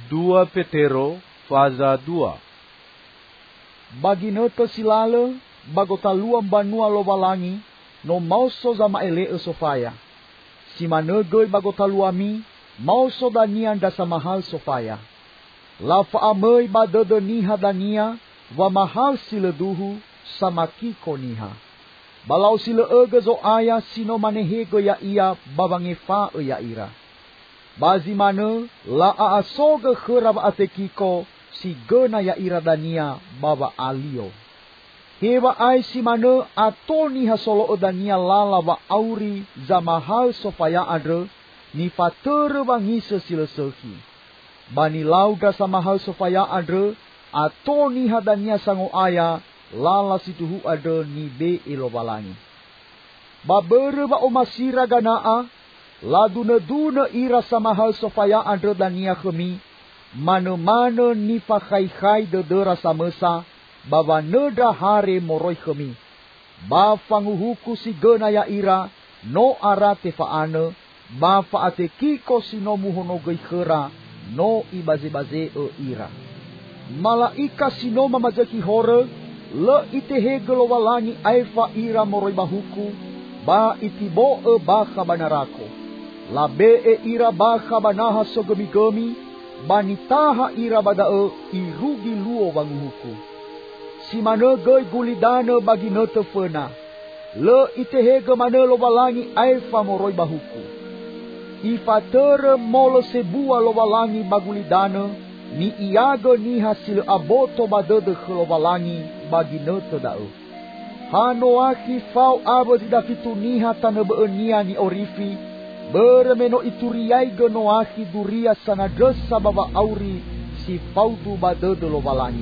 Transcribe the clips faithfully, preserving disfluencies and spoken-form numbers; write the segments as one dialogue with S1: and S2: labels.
S1: dua Petero faza dua.
S2: Bagi nete silale, bagota luam banua lowalangi, no mauso zama ele e sofaya. Si manegoi bagota luami, mauso danian dasa mahal sofaya. Lafa amei badede niha dania, wa mahal sile duhu, samakiko niha. Balau sile ege zo aya, sino manehego ya ia, babange fa e ya ira. Bazi mane, la aasoge geraba atekiko, si gena ya ira dania, baba alio. Hewa ai si mane, atol niha solo e dania lala wa auri, za mahal sofaya adre, ni fatere wangise sile sehi. Bani lauda sa mahal sofaya adre, atol niha dania sango aya, lala situhu adre ni be ilowalangi. Babere ba omasira ganaa, la duna-duna ira sa mahal sofaya adre dania kemi, mana-mana ni fakai-kai dedera sa mesa, bawa neda hare moroi kemi. Ba fanguhuku si gena ya ira, no arate faane, ba faate kiko sino muhono gei khera, no ibaze-baze e ira. Malaika sino mamazaki hore, le itehe gelowalangi aifa ira moroi bahuku, ba itibo e baka banarako. Labe e ira baka banaha so gemi-gemi, banitaha ira badae irugi luo wanguhuku. Si mane gei gulidane bagi nete fena, le itehege mane lowalangi aifa moroi bahuku. Ifatere molo sebua lowalangi bagulidane, ni iaga ni hasil aboto badede ke lowalangi bagi nete dae. Hanoaki fau abo zidafitu niha tanebe nia ni orifi, beremeno ituriai genoaki duria sanadesa baba auri si faudu badede lowalangi.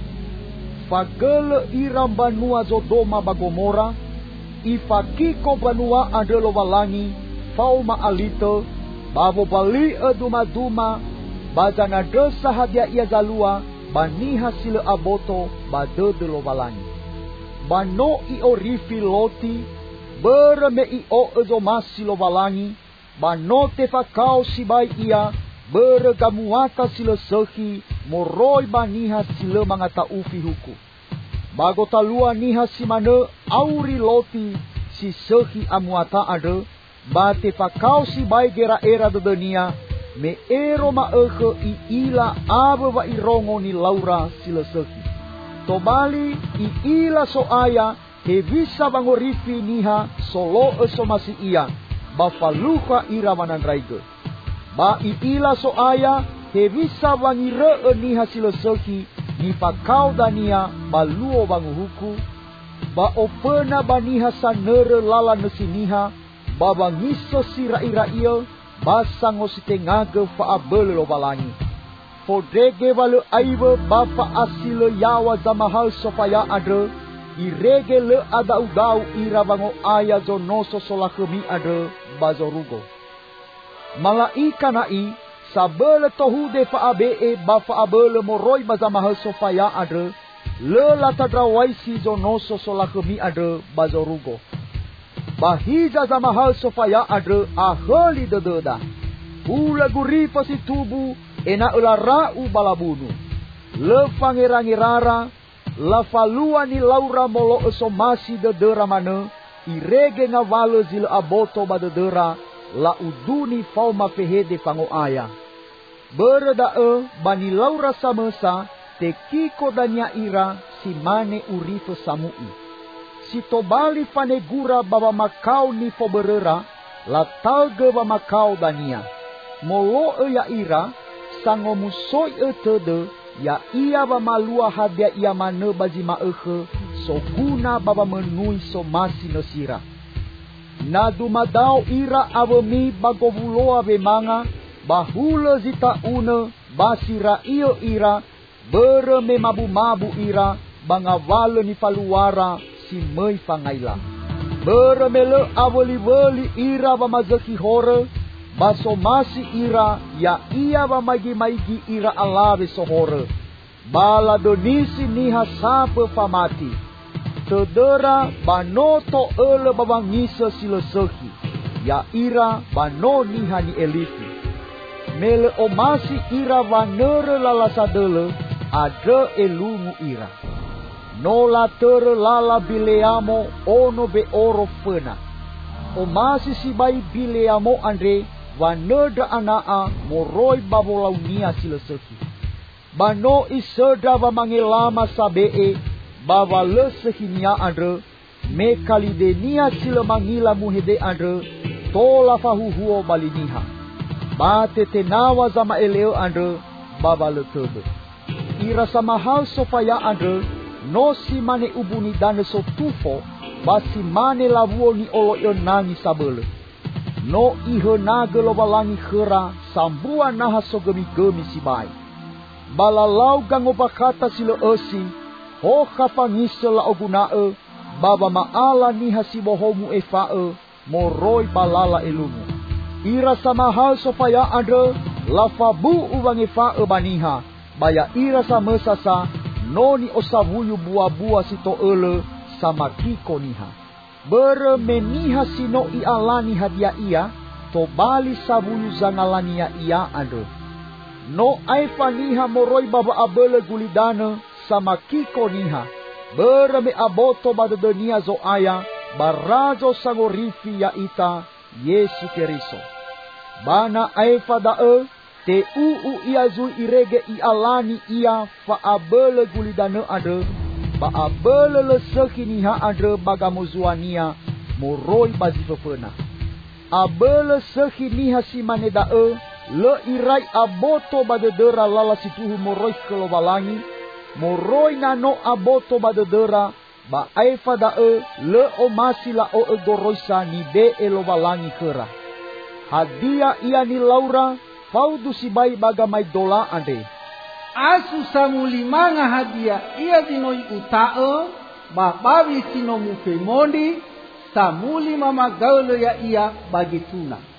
S2: Fagele iram banua Zodoma bagomora, ifakiko banua ade lowalangi, fauma alito, bavo bali e duma-duma, bazana desa hadia ia zalua, baniha sile aboto badede lowalangi. Bano i orifi loti, bereme i o ezomasi lowalangi, bano tefakau sibai ia, beregamuata sile sehi, moroi baniha sile mangata ufi huku. Bagota lua niha si mane auri loti, si sehi amuata ade, ba tefakau sibai gera era de dunia, me ero ma ege i ila abe wa irongo ni laura sile sehi. Tobali i ila so aya, he visa bangorifi niha solo eso masi ia, ba faluka ira manandraige. Ba i ila so aya, he visa wangire niha sile sehi, ni pakau dania baluo banguhuku, ba opena baniha sanere lala nesiniha, ba bangiso si rai-rai, ba sango si tengage fa abele lowalangi. Fodrege wale aibe ba fa asile yawa zamahal sofaya adre, irege le adau-dau ira bango aya zonoso solakemi adre bazorugo. Malaika nai, sabele tohude fa abe ba fa abele moroi bazamahal sofaya adre, le latadrawaisi zonoso solakemi adre bazorugo. Bahiza zamahal sofaya adre aheli dededa. Ula gurifa si tubu ena ulara u balabunu. Le fangerangi rara, la falua ni laura molo esomasi dedera mane, irege ngawale zil aboto badedera, la uduni fauma fehede fango aya. Beredae bani laura samesa, te kiko danya ira, si mane urife samui. Si tobali fanegura baba makau ni foberera, la talge ba makau dania. Molo e ya ira, sango musoi e tede, ya ia ba malua hadia ia mane bazima ehe, so guna baba menui so masi nesira. Nadu madau ira avemi bagovuloa bemanga, bahule zita une, basira iyo ira, bereme mabu-mabu ira, bangawale ni paluara, si mei fangaila. Beremele aweli-weli ira bamazeki hore, basomasi ira, ya ia bamagi-maigi ira alawe sohore. Bala donisi niha sape famati. Tedera banoto ele babangisa silesehi, ya ira bano niha ni elifi. mele omasi ira vanere lalasadele ada elungu ira. No la tere lala bileamo ono be oro fena. Omasi si bai bileamo andre vaneda anaa moroi babolau nia sila seki. Bano iseda va mangelama sabee bava le sehinia andre me kalidenia sila mangila muhede andre tola fahuhuo baliniha. Bate tenawa zama eleo andre bava le tebe. Ira samahal sofaya andre no si mane ubuni dane so tufo basi mane lavuo ni olo yonangi sabele. No ihe nage lo balangi khera sambua naha so gemi-gemi si bai. Balalau gango bakata silo esi ho khapangise la ogunae baba maala niha si bohomu efae moroi balala elumu. Ira samahal sofaya andre lafabu ubangi fae baniha baya ira samesasa noni osavuyu bua-bua sito ele sama kiko niha. Bere meniha sino i alani hadia ia to bali savuyu zangalania ia andre. No aifa niha moroi baba abele gulidane sama kiko niha. Bere me aboto badedenia zo aya barazo sangorifi ya ita Yesu Keriso. Bana aifa dae te uu ia zui irege i alani ia fa abele gulidane ade ba abele leseki niha ade bagamuzuania moroi bazifefena. Abele seki niha si manedae le irai aboto badedera lala situhu moroi kelobalangi moroi nano aboto badedera ba aifa dae le omasi la o egoroisa ni be elobalangi kera. Hadia ia ni Laura Faudu si bai bagamai dola ande.
S3: Asu samulimanga hadia ia dinoi utae ba bawi sino mufemondi samuli mama gaule ya ia bagi tuna.